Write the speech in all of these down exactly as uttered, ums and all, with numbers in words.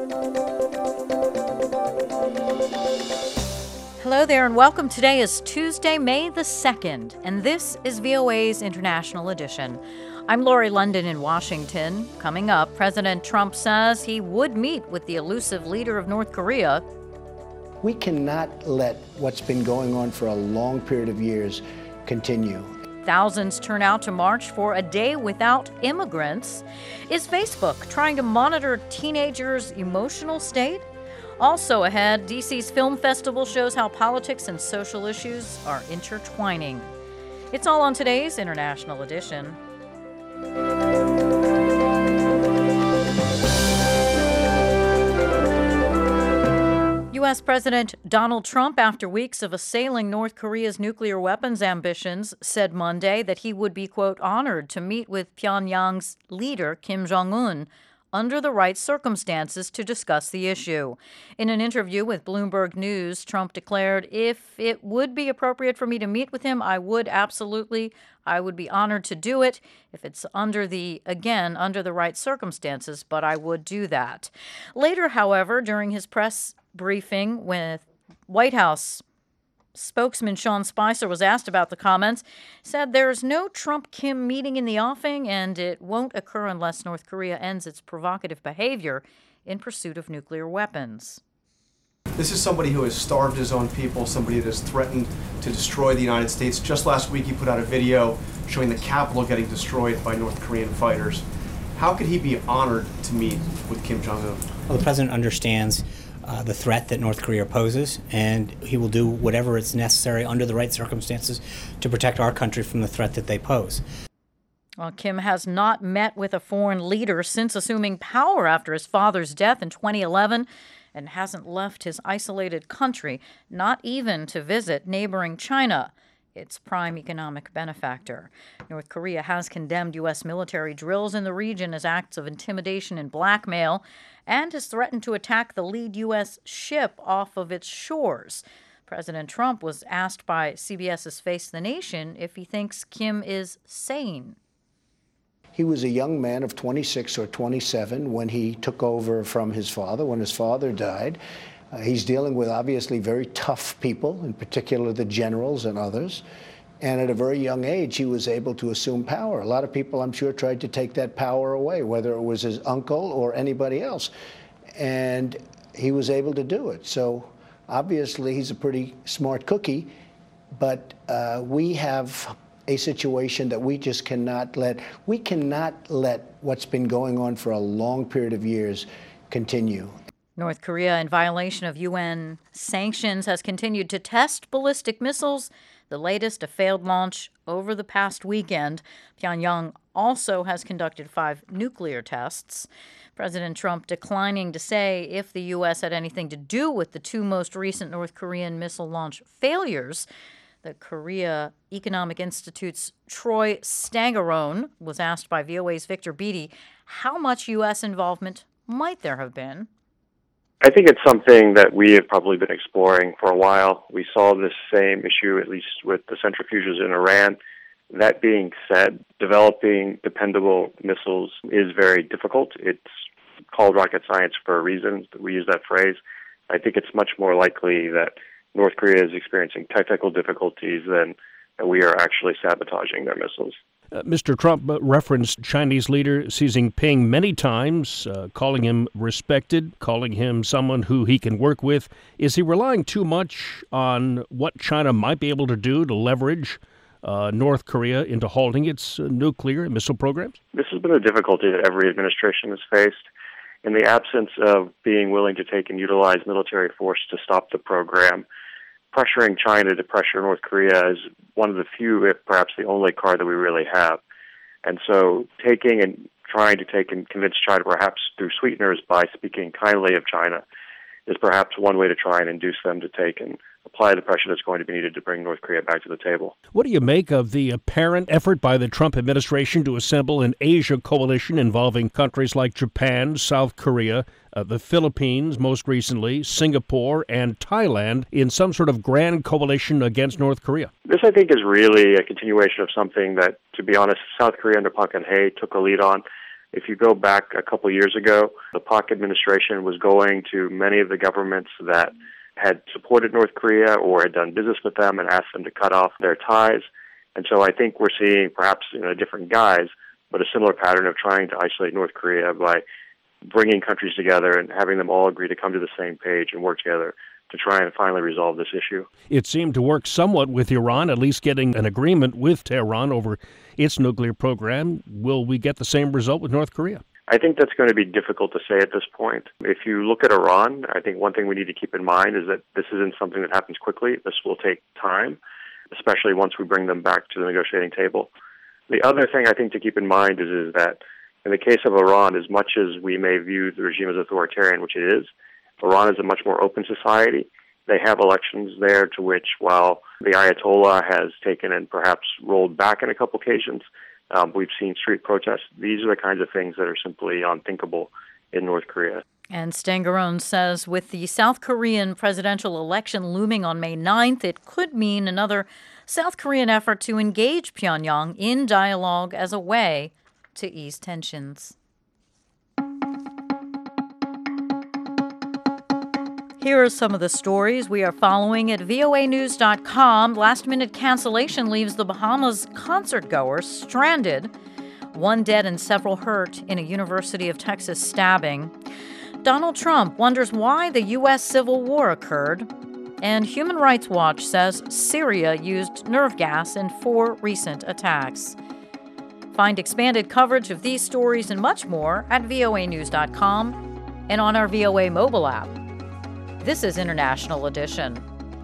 Hello there and welcome. Today is Tuesday, May the second, and this is V O A's International Edition. I'm Lori London in Washington. Coming up, President Trump says he would meet with the elusive leader of North Korea. We cannot let what's been going on for a long period of years continue. Thousands turn out to march for a day without immigrants. Is Facebook trying to monitor teenagers' emotional state? Also ahead, D C's Film Festival shows how politics and social issues are intertwining. It's all on today's International Edition. U S. President Donald Trump, after weeks of assailing North Korea's nuclear weapons ambitions, said Monday that he would be, quote, honored to meet with Pyongyang's leader, Kim Jong-un, under the right circumstances to discuss the issue. In an interview with Bloomberg News, Trump declared, if it would be appropriate for me to meet with him, I would absolutely. I would be honored to do it if it's under the, again, under the right circumstances, but I would do that. Later, however, during his press briefing with White House spokesman Sean Spicer was asked about the comments, said there's no Trump-Kim meeting in the offing and it won't occur unless North Korea ends its provocative behavior in pursuit of nuclear weapons. This is somebody who has starved his own people, somebody that has threatened to destroy the United States. Just last week he put out a video showing the Capitol getting destroyed by North Korean fighters. How could he be honored to meet with Kim Jong-un? Well, the president understands Uh, the threat that North Korea poses, and he will do whatever is necessary under the right circumstances to protect our country from the threat that they pose. Well, Kim has not met with a foreign leader since assuming power after his father's death in twenty eleven and hasn't left his isolated country, not even to visit neighboring China, its prime economic benefactor. North Korea has condemned U S military drills in the region as acts of intimidation and blackmail, and has threatened to attack the lead U S ship off of its shores. President Trump was asked by CBS's Face the Nation if he thinks Kim is sane. He was a young man of twenty-six or twenty-seven when he took over from his father, when his father died. Uh, he's dealing with obviously very tough people, in particular the generals and others. And at a very young age, he was able to assume power. A lot of people, I'm sure, tried to take that power away, whether it was his uncle or anybody else. And he was able to do it. So obviously, he's a pretty smart cookie. But uh, we have a situation that we just cannot let. We cannot let what's been going on for a long period of years continue. North Korea, in violation of U N sanctions, has continued to test ballistic missiles, the latest a failed launch over the past weekend. Pyongyang also has conducted five nuclear tests. President Trump declining to say if the U S had anything to do with the two most recent North Korean missile launch failures. The Korea Economic Institute's Troy Stangarone was asked by V O A's Victor Beatty how much U S involvement might there have been. I think it's something that we have probably been exploring for a while. We saw this same issue, at least with the centrifuges in Iran. That being said, developing dependable missiles is very difficult. It's called rocket science for a reason. We use that phrase. I think it's much more likely that North Korea is experiencing technical difficulties than that we are actually sabotaging their missiles. Uh, Mister Trump referenced Chinese leader Xi Jinping many times, uh, calling him respected, calling him someone who he can work with. Is he relying too much on what China might be able to do to leverage uh, North Korea into halting its uh, nuclear and missile programs? This has been a difficulty that every administration has faced. In the absence of being willing to take and utilize military force to stop the program, pressuring China to pressure North Korea is one of the few, if perhaps the only card that we really have. And so taking and trying to take and convince China, perhaps through sweeteners by speaking kindly of China, is perhaps one way to try and induce them to take and apply the pressure that's going to be needed to bring North Korea back to the table. What do you make of the apparent effort by the Trump administration to assemble an Asia coalition involving countries like Japan, South Korea, uh, the Philippines, most recently, Singapore, and Thailand in some sort of grand coalition against North Korea? This, I think, is really a continuation of something that, to be honest, South Korea under Park Geun-hye took a lead on. If you go back a couple years ago, the Park administration was going to many of the governments that had supported North Korea or had done business with them and asked them to cut off their ties. And so I think we're seeing, perhaps in a different guise, but a similar pattern of trying to isolate North Korea by bringing countries together and having them all agree to come to the same page and work together to try and finally resolve this issue. It seemed to work somewhat with Iran, at least getting an agreement with Tehran over its nuclear program. Will we get the same result with North Korea? I think that's going to be difficult to say at this point. If you look at Iran, I think one thing we need to keep in mind is that this isn't something that happens quickly. This will take time, especially once we bring them back to the negotiating table. The other thing I think to keep in mind is, is that in the case of Iran, as much as we may view the regime as authoritarian, which it is, Iran is a much more open society. They have elections there to which, while the Ayatollah has taken and perhaps rolled back on a couple occasions, um, we've seen street protests. These are the kinds of things that are simply unthinkable in North Korea. And Stangarone says with the South Korean presidential election looming on May ninth, it could mean another South Korean effort to engage Pyongyang in dialogue as a way to ease tensions. Here are some of the stories we are following at V O A news dot com. Last-minute cancellation leaves the Bahamas concertgoers stranded. One dead and several hurt in a University of Texas stabbing. Donald Trump wonders why the U S Civil War occurred. And Human Rights Watch says Syria used nerve gas in four recent attacks. Find expanded coverage of these stories and much more at V O A news dot com and on our V O A mobile app. This is International Edition.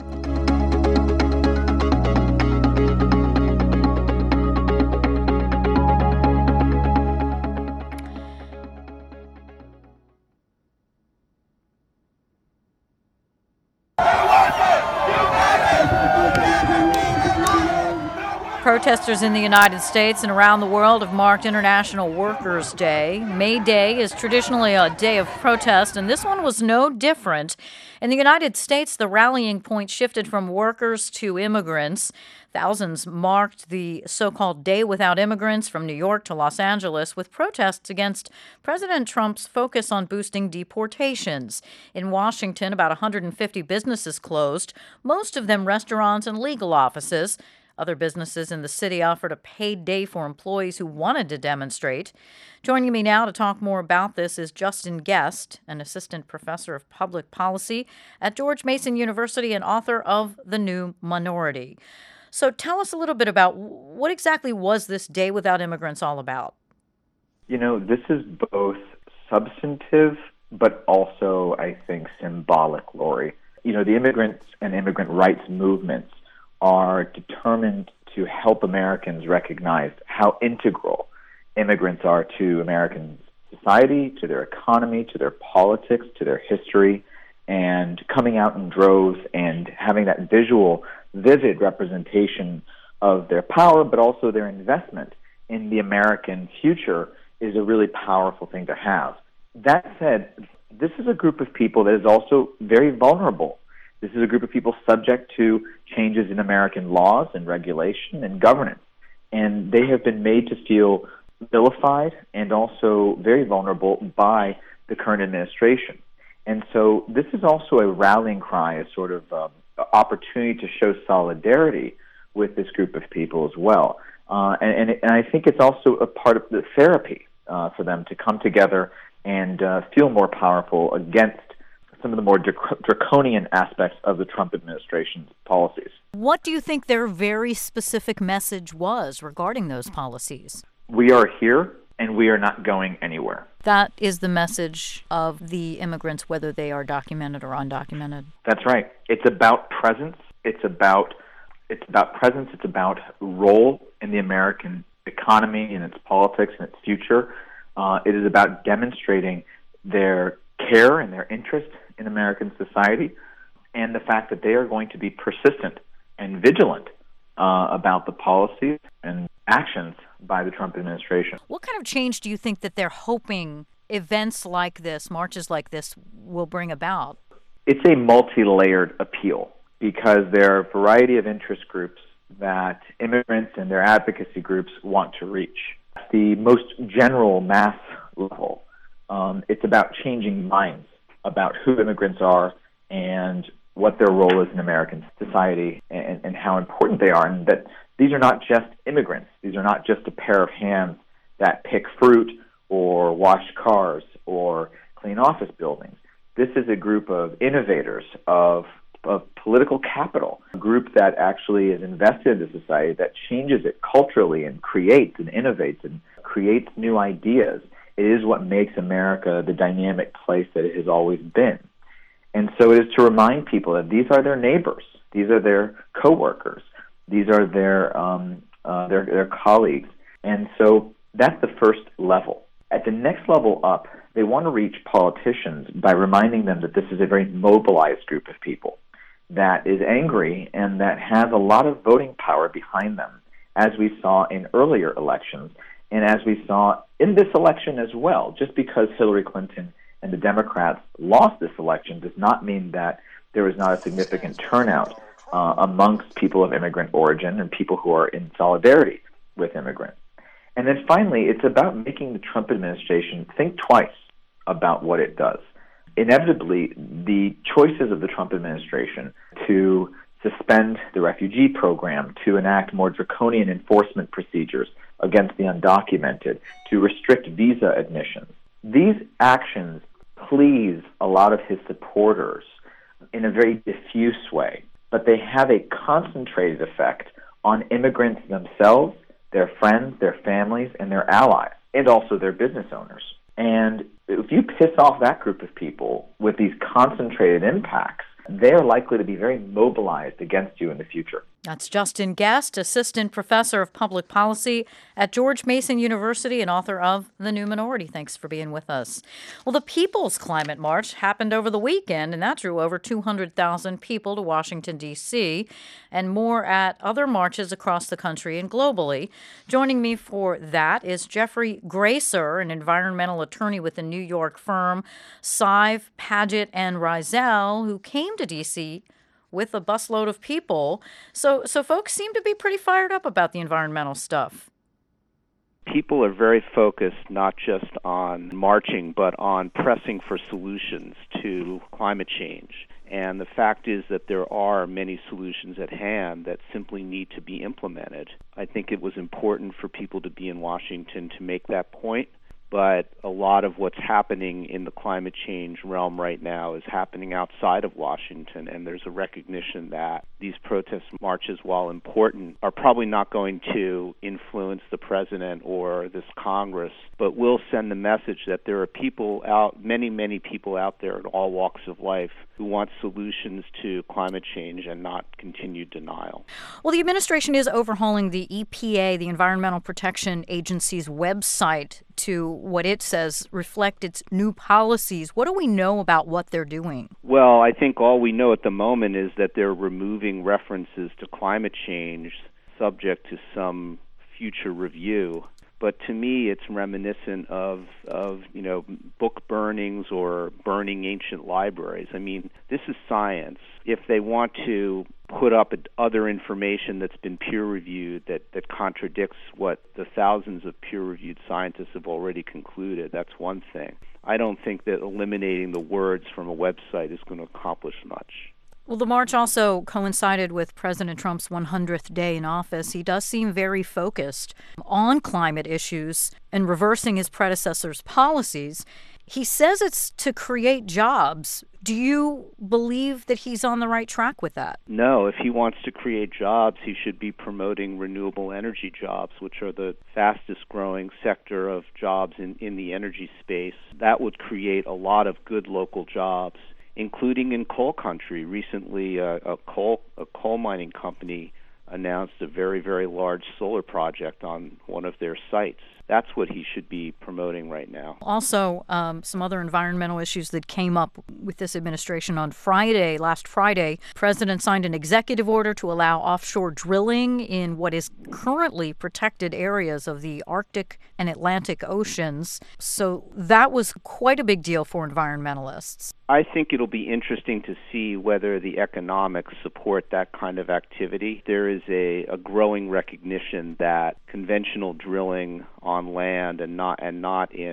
Protesters in the United States and around the world have marked International Workers' Day. May Day is traditionally a day of protest, and this one was no different. In the United States, the rallying point shifted from workers to immigrants. Thousands marked the so-called Day Without Immigrants from New York to Los Angeles with protests against President Trump's focus on boosting deportations. In Washington, about one hundred fifty businesses closed, most of them restaurants and legal offices. Other businesses in the city offered a paid day for employees who wanted to demonstrate. Joining me now to talk more about this is Justin Guest, an assistant professor of public policy at George Mason University and author of The New Minority. So tell us a little bit about what exactly was this Day Without Immigrants all about? You know, this is both substantive but also, I think, symbolic, Lori. You know, the immigrants and immigrant rights movements are determined to help Americans recognize how integral immigrants are to American society, to their economy, to their politics, to their history, and coming out in droves and having that visual, vivid representation of their power, but also their investment in the American future is a really powerful thing to have. That said, this is a group of people that is also very vulnerable. This is a group of people subject to changes in American laws and regulation and governance. And they have been made to feel vilified and also very vulnerable by the current administration. And so this is also a rallying cry, a sort of um, opportunity to show solidarity with this group of people as well. Uh, and, and, and I think it's also a part of the therapy uh, for them to come together and uh, feel more powerful against some of the more draconian aspects of the Trump administration's policies. What do you think their very specific message was regarding those policies? We are here, and we are not going anywhere. That is the message of the immigrants, whether they are documented or undocumented. That's right. It's about presence. It's about it's about presence. It's about role in the American economy and its politics and its future. Uh, it is about demonstrating their care and their interest in American society, and the fact that they are going to be persistent and vigilant uh, about the policies and actions by the Trump administration. What kind of change do you think that they're hoping events like this, marches like this, will bring about? It's a multi-layered appeal because there are a variety of interest groups that immigrants and their advocacy groups want to reach. The most general mass level. Um, it's about changing minds about who immigrants are and what their role is in American society and, and how important they are, and that these are not just immigrants. These are not just a pair of hands that pick fruit or wash cars or clean office buildings. This is a group of innovators, of, of political capital, a group that actually is invested in the society, that changes it culturally and creates and innovates and creates new ideas. It is what makes America the dynamic place that it has always been. And so it is to remind people that these are their neighbors, these are their coworkers, these are their um, uh, their, their colleagues. And so that's the first level. At the next level up, they want to reach politicians by reminding them that this is a very mobilized group of people that is angry and that has a lot of voting power behind them, as we saw in earlier elections and as we saw in this election as well. Just because Hillary Clinton and the Democrats lost this election does not mean that there is not a significant turnout uh, amongst people of immigrant origin and people who are in solidarity with immigrants. And then finally, it's about making the Trump administration think twice about what it does. Inevitably, the choices of the Trump administration to suspend the refugee program, to enact more draconian enforcement procedures against the undocumented, to restrict visa admissions, these actions please a lot of his supporters in a very diffuse way, but they have a concentrated effect on immigrants themselves, their friends, their families, and their allies, and also their business owners. And if you piss off that group of people with these concentrated impacts, they're likely to be very mobilized against you in the future. That's Justin Guest, Assistant Professor of Public Policy at George Mason University and author of The New Minority. Thanks for being with us. Well, the People's Climate March happened over the weekend, and that drew over two hundred thousand people to Washington, D C, and more at other marches across the country and globally. Joining me for that is Jeffrey Gracer, an environmental attorney with the New York firm Sive, Paget, and Rizel, who came to D C with a busload of people. So so folks seem to be pretty fired up about the environmental stuff. People are very focused not just on marching, but on pressing for solutions to climate change. And the fact is that there are many solutions at hand that simply need to be implemented. I think it was important for people to be in Washington to make that point. But a lot of what's happening in the climate change realm right now is happening outside of Washington, and there's a recognition that these protest marches, while important, are probably not going to influence the president or this Congress, but will send the message that there are people out, many, many people out there in all walks of life who want solutions to climate change and not continued denial. Well, the administration is overhauling the E P A, the Environmental Protection Agency's website, to what it says reflect its new policies. What do we know about what they're doing? Well, I think all we know at the moment is that they're removing references to climate change subject to some future review. But to me, it's reminiscent of, of, you know, book burnings or burning ancient libraries. I mean, this is science. If they want to put up other information that's been peer-reviewed that, that contradicts what the thousands of peer-reviewed scientists have already concluded, that's one thing. I don't think that eliminating the words from a website is going to accomplish much. Well, the march also coincided with President Trump's one hundredth day in office. He does seem very focused on climate issues and reversing his predecessor's policies. He says it's to create jobs. Do you believe that he's on the right track with that? No. If he wants to create jobs, he should be promoting renewable energy jobs, which are the fastest growing sector of jobs in, in the energy space. That would create a lot of good local jobs, including in coal country. Recently, uh, a coal a coal mining company announced a very, very large solar project on one of their sites. That's what he should be promoting right now. Also, um, some other environmental issues that came up with this administration on Friday, last Friday. The president signed an executive order to allow offshore drilling in what is currently protected areas of the Arctic and Atlantic Oceans. So that was quite a big deal for environmentalists. I think it'll be interesting to see whether the economics support that kind of activity. There is a, a growing recognition that conventional drilling on land and not and not in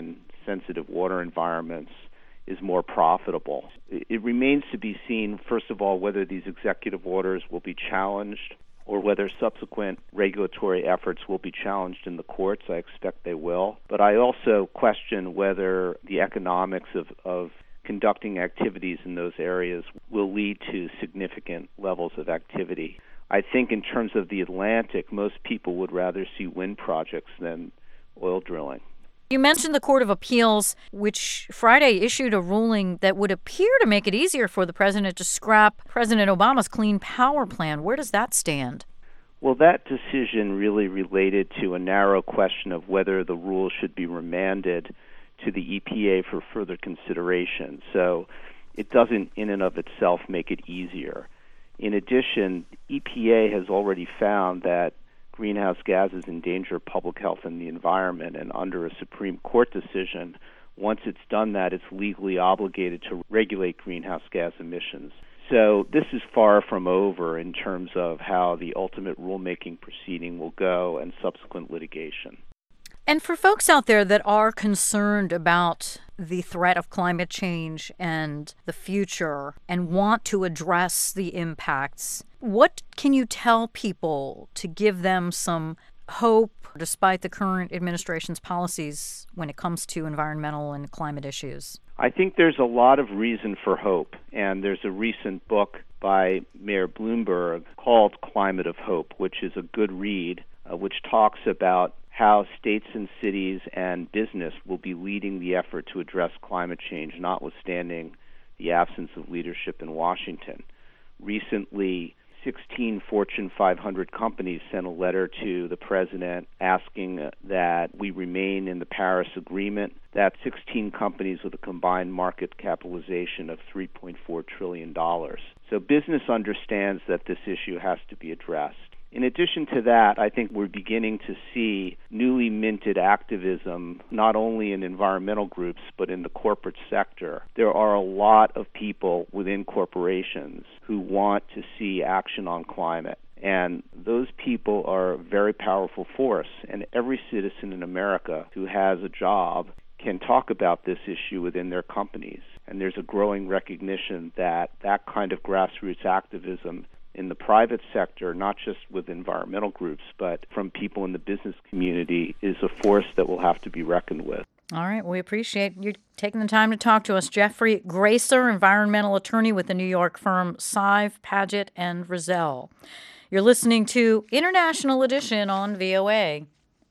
sensitive water environments is more profitable. It remains to be seen, first of all, whether these executive orders will be challenged or whether subsequent regulatory efforts will be challenged in the courts. I expect they will. But I also question whether the economics of, of conducting activities in those areas will lead to significant levels of activity. I think in terms of the Atlantic, most people would rather see wind projects than oil drilling. You mentioned the Court of Appeals, which Friday issued a ruling that would appear to make it easier for the president to scrap President Obama's Clean Power Plan. Where does that stand? Well, that decision really related to a narrow question of whether the rule should be remanded to the E P A for further consideration. So it doesn't in and of itself make it easier. In addition, E P A has already found that greenhouse gases endanger public health and the environment, and under a Supreme Court decision, once it's done that, it's legally obligated to regulate greenhouse gas emissions. So this is far from over in terms of how the ultimate rulemaking proceeding will go and subsequent litigation. And for folks out there that are concerned about the threat of climate change and the future and want to address the impacts, what can you tell people to give them some hope despite the current administration's policies when it comes to environmental and climate issues? I think there's a lot of reason for hope, and there's a recent book by Mayor Bloomberg called Climate of Hope, which is a good read, uh, which talks about how states and cities and business will be leading the effort to address climate change, notwithstanding the absence of leadership in Washington. Recently, sixteen Fortune five hundred companies sent a letter to the president asking that we remain in the Paris Agreement. That's sixteen companies with a combined market capitalization of three point four trillion dollars. So business understands that this issue has to be addressed. In addition to that, I think we're beginning to see newly minted activism, not only in environmental groups, but in the corporate sector. There are a lot of people within corporations who want to see action on climate. And those people are a very powerful force. And every citizen in America who has a job can talk about this issue within their companies. And there's a growing recognition that that kind of grassroots activism in the private sector, not just with environmental groups, but from people in the business community, is a force that will have to be reckoned with. All right. We appreciate you taking the time to talk to us. Jeffrey Gracer, environmental attorney with the New York firm Sive, Paget, and Rizal. You're listening to International Edition on V O A.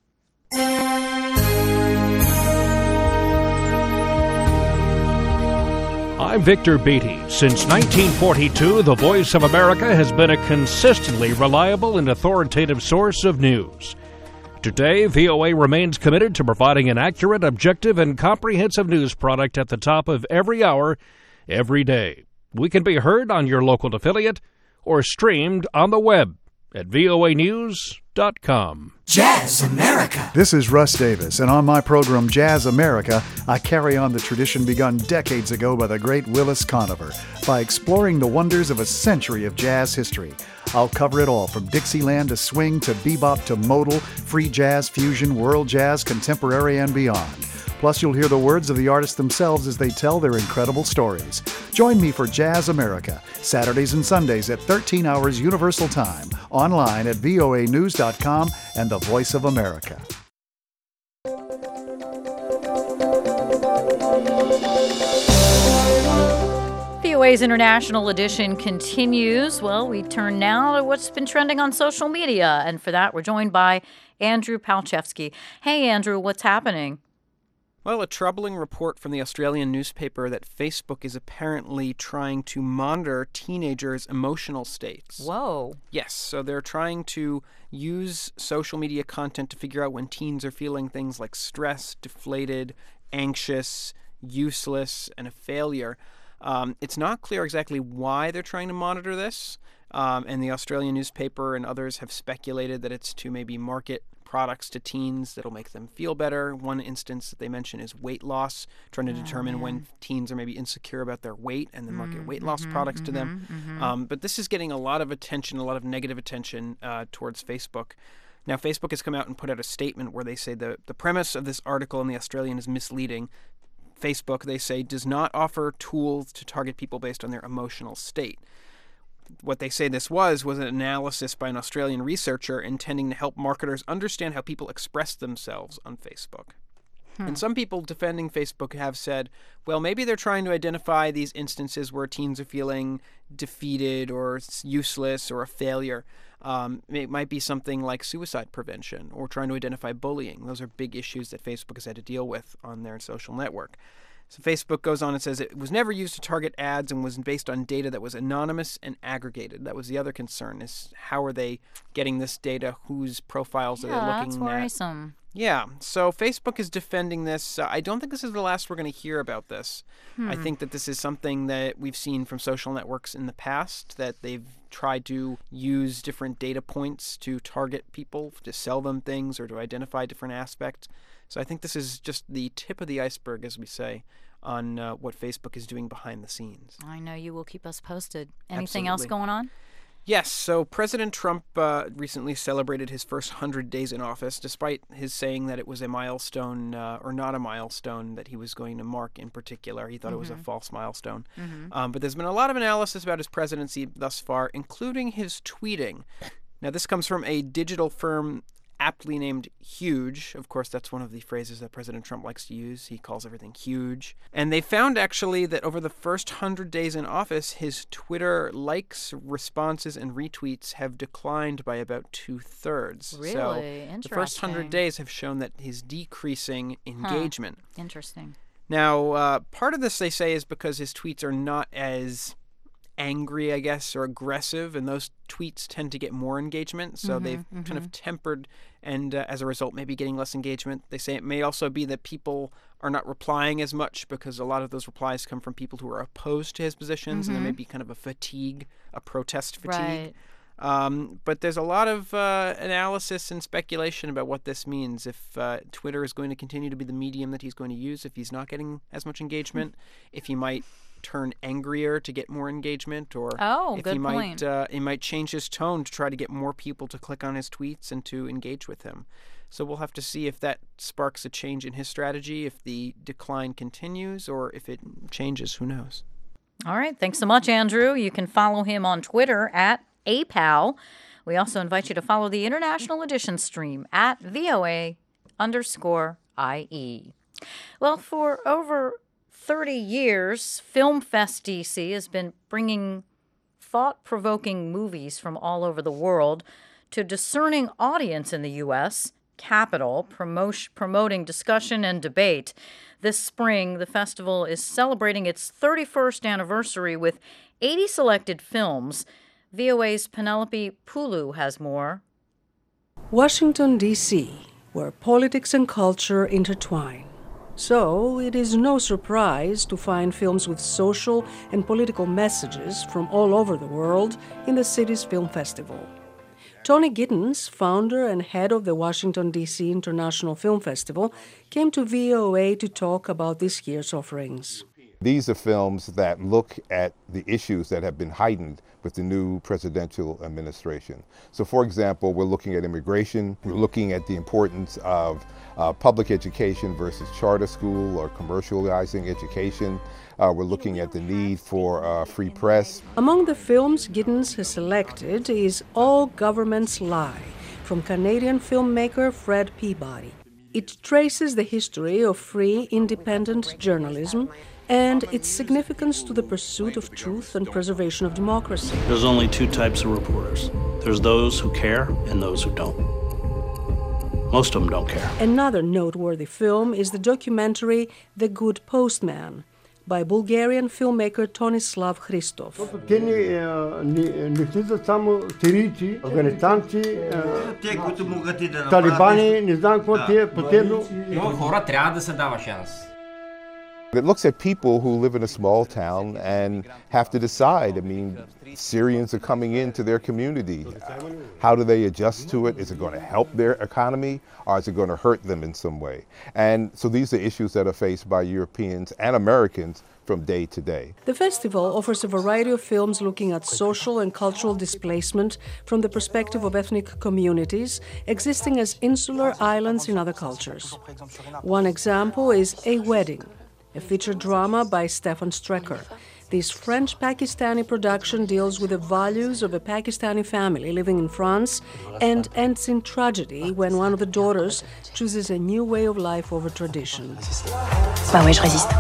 I'm Victor Beatty. Since nineteen forty-two, the Voice of America has been a consistently reliable and authoritative source of news. Today, V O A remains committed to providing an accurate, objective, and comprehensive news product at the top of every hour, every day. We can be heard on your local affiliate or streamed on the web at V O A news dot com. Jazz America. This is Russ Davis, and on my program Jazz America, I carry on the tradition begun decades ago by the great Willis Conover by exploring the wonders of a century of jazz history. I'll cover it all, from Dixieland to swing to bebop to modal, free jazz, fusion, world jazz, contemporary, and beyond. Plus, you'll hear the words of the artists themselves as they tell their incredible stories. Join me for Jazz America, Saturdays and Sundays at thirteen hours Universal Time, online at V O A news dot com and the Voice of America. V O A's International Edition continues. Well, we turn now to what's been trending on social media, and for that, we're joined by Andrew Palchevsky. Hey, Andrew, what's happening? Well, a troubling report from the Australian newspaper that Facebook is apparently trying to monitor teenagers' emotional states. Whoa. Yes, so they're trying to use social media content to figure out when teens are feeling things like stress, deflated, anxious, useless, and a failure. Um, it's not clear exactly why they're trying to monitor this, um, and the Australian newspaper and others have speculated that it's to maybe market products to teens that'll make them feel better. One instance that they mention is weight loss, trying to oh, determine man. when teens are maybe insecure about their weight and then market mm, weight loss mm-hmm, products mm-hmm, to them. Mm-hmm. Um, but this is getting a lot of attention, a lot of negative attention uh, towards Facebook. Now, Facebook has come out and put out a statement where they say the, the premise of this article in The Australian is misleading. Facebook, they say, does not offer tools to target people based on their emotional state. What they say this was was an analysis by an Australian researcher intending to help marketers understand how people express themselves on Facebook. Hmm. And some people defending Facebook have said, well, maybe they're trying to identify these instances where teens are feeling defeated or useless or a failure. Um, it might be something like suicide prevention or trying to identify bullying. Those are big issues that Facebook has had to deal with on their social network. So Facebook goes on and says it was never used to target ads and was based on data that was anonymous and aggregated. That was the other concern, is how are they getting this data? Whose profiles yeah, are they looking that's at? worrisome. Yeah, so Facebook is defending this. Uh, I don't think this is the last we're going to hear about this. Hmm. I think that this is something that we've seen from social networks in the past, that they've tried to use different data points to target people, to sell them things or to identify different aspects. So I think this is just the tip of the iceberg, as we say, on uh, what Facebook is doing behind the scenes. I know you will keep us posted. Anything Absolutely. else going on? Yes, so President Trump uh, recently celebrated his first one hundred days in office, despite his saying that it was a milestone, uh, or not a milestone, that he was going to mark in particular. He thought mm-hmm. it was a false milestone. Mm-hmm. Um, but there's been a lot of analysis about his presidency thus far, including his tweeting. Now, this comes from a digital firm aptly named Huge. Of course, that's one of the phrases that President Trump likes to use. He calls everything huge. And they found, actually, that over the first one hundred days in office, his Twitter likes, responses, and retweets have declined by about two-thirds. Really? So Interesting. The first one hundred days have shown that he's decreasing engagement. Huh. Interesting. Now, uh, part of this, they say, is because his tweets are not as angry, I guess, or aggressive, and those tweets tend to get more engagement, so mm-hmm, they've mm-hmm. kind of tempered, and uh, as a result, maybe getting less engagement. They say it may also be that people are not replying as much because a lot of those replies come from people who are opposed to his positions, mm-hmm. and there may be kind of a fatigue, a protest fatigue. Right. Um, but there's a lot of uh, analysis and speculation about what this means. If uh, Twitter is going to continue to be the medium that he's going to use, if he's not getting as much engagement, if he might turn angrier to get more engagement, or oh, if good he might point. Uh, he might change his tone to try to get more people to click on his tweets and to engage with him. So we'll have to see if that sparks a change in his strategy, if the decline continues, or if it changes. Who knows? All right. Thanks so much, Andrew. You can follow him on Twitter at A P A L. We also invite you to follow the International Edition stream at VOA underscore I E. Well, for over thirty years, Film Fest D C has been bringing thought-provoking movies from all over the world to a discerning audience in the U S Capitol, promotion, promoting discussion and debate. This spring, the festival is celebrating its thirty-first anniversary with eighty selected films. V O A's Penelope Pulu has more. Washington, D C, where politics and culture intertwine. So, it is no surprise to find films with social and political messages from all over the world in the city's film festival. Tony Giddens, founder and head of the Washington, D C International Film Festival, came to V O A to talk about this year's offerings. These are films that look at the issues that have been heightened with the new presidential administration. So, for example, we're looking at immigration, we're looking at the importance of uh, public education versus charter school or commercializing education. Uh, we're looking at the need for uh, free press. Among the films Giddens has selected is All Governments Lie, from Canadian filmmaker Fred Peabody. It traces the history of free, independent journalism and its significance to the pursuit of truth and preservation of democracy. There's only two types of reporters. There's those who care and those who don't. Most of them don't care. Another noteworthy film is the documentary The Good Postman by Bulgarian filmmaker Tonislav Hristov. Те не влизат само сирийци, афганистанци, талибани, не знам какво тия, потебно. Много хора трябва да се дава шанс. It looks at people who live in a small town and have to decide. I mean, Syrians are coming into their community. How do they adjust to it? Is it going to help their economy, or is it going to hurt them in some way? And so these are issues that are faced by Europeans and Americans from day to day. The festival offers a variety of films looking at social and cultural displacement from the perspective of ethnic communities existing as insular islands in other cultures. One example is A Wedding, a feature drama by Stefan Strecker. This French-Pakistani production deals with the values of a Pakistani family living in France and ends in tragedy when one of the daughters chooses a new way of life over tradition. Bah ouais, je résiste.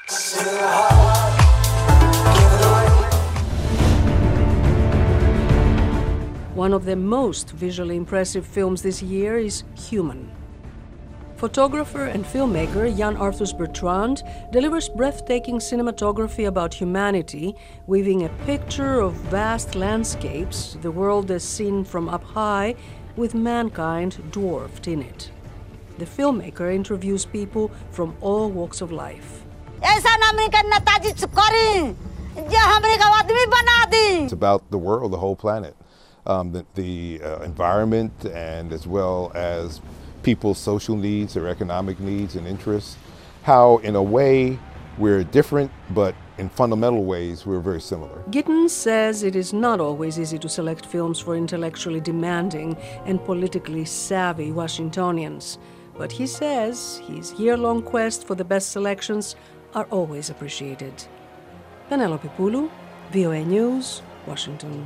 One of the most visually impressive films this year is Human. Photographer and filmmaker Jan Arthus Bertrand delivers breathtaking cinematography about humanity, weaving a picture of vast landscapes, the world as seen from up high, with mankind dwarfed in it. The filmmaker interviews people from all walks of life. It's about the world, the whole planet, um, the, the uh, environment, and as well as people's social needs, their economic needs and interests. How, in a way, we're different, but in fundamental ways, we're very similar. Gittins says it is not always easy to select films for intellectually demanding and politically savvy Washingtonians. But he says his year-long quest for the best selections are always appreciated. Penelope Poulou, V O A News, Washington.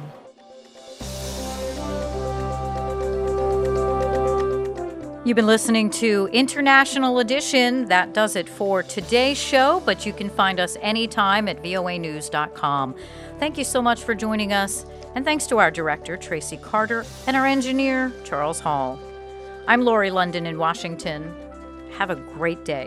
You've been listening to International Edition. That does it for today's show, but you can find us anytime at V O A news dot com. Thank you so much for joining us, and thanks to our director, Tracy Carter, and our engineer, Charles Hall. I'm Lori London in Washington. Have a great day.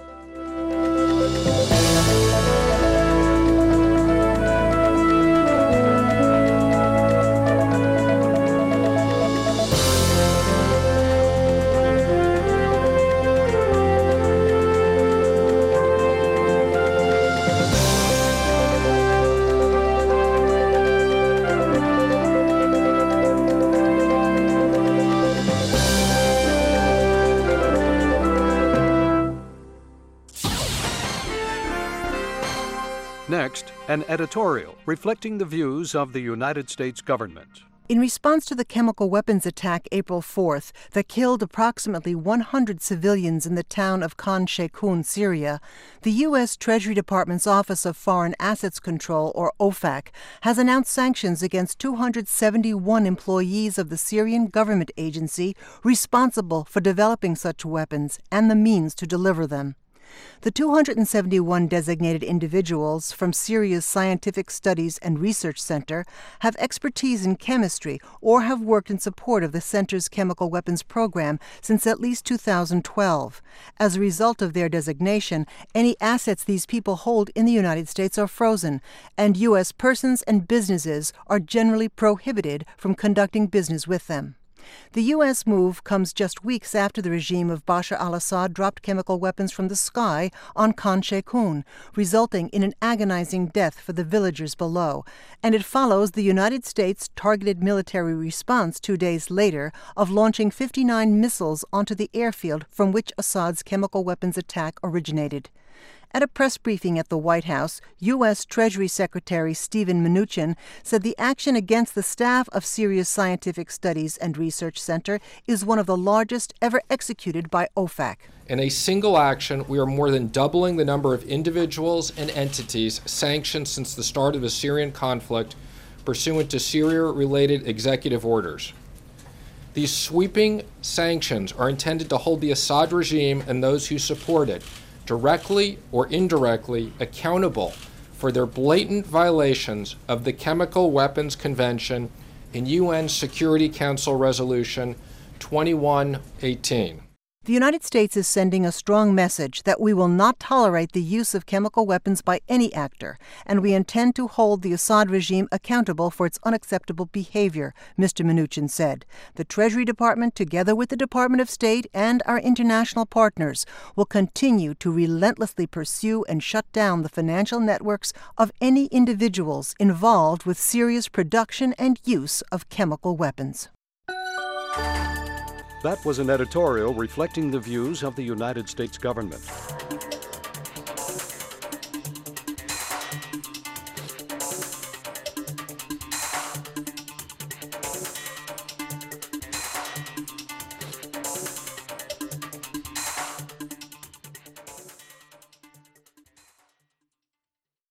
Next, an editorial reflecting the views of the United States government. In response to the chemical weapons attack April fourth that killed approximately one hundred civilians in the town of Khan Sheikhoun, Syria, the U S Treasury Department's Office of Foreign Assets Control, or O F A C, has announced sanctions against two hundred seventy-one employees of the Syrian government agency responsible for developing such weapons and the means to deliver them. The two hundred seventy-one designated individuals from Syria's Scientific Studies and Research Center have expertise in chemistry or have worked in support of the center's chemical weapons program since at least two thousand twelve. As a result of their designation, any assets these people hold in the United States are frozen, and U S persons and businesses are generally prohibited from conducting business with them. The U S move comes just weeks after the regime of Bashar al-Assad dropped chemical weapons from the sky on Khan Sheikhoun, resulting in an agonizing death for the villagers below, and it follows the United States' targeted military response two days later of launching fifty-nine missiles onto the airfield from which Assad's chemical weapons attack originated. At a press briefing at the White House, U S Treasury Secretary Steven Mnuchin said the action against the staff of Syria's Scientific Studies and Research Center is one of the largest ever executed by O F A C. In a single action, we are more than doubling the number of individuals and entities sanctioned since the start of the Syrian conflict pursuant to Syria-related executive orders. These sweeping sanctions are intended to hold the Assad regime and those who support it directly or indirectly accountable for their blatant violations of the Chemical Weapons Convention in U N Security Council Resolution twenty-one eighteen. The United States is sending a strong message that we will not tolerate the use of chemical weapons by any actor, and we intend to hold the Assad regime accountable for its unacceptable behavior, Mister Mnuchin said. The Treasury Department, together with the Department of State and our international partners, will continue to relentlessly pursue and shut down the financial networks of any individuals involved with serious production and use of chemical weapons. That was an editorial reflecting the views of the United States government.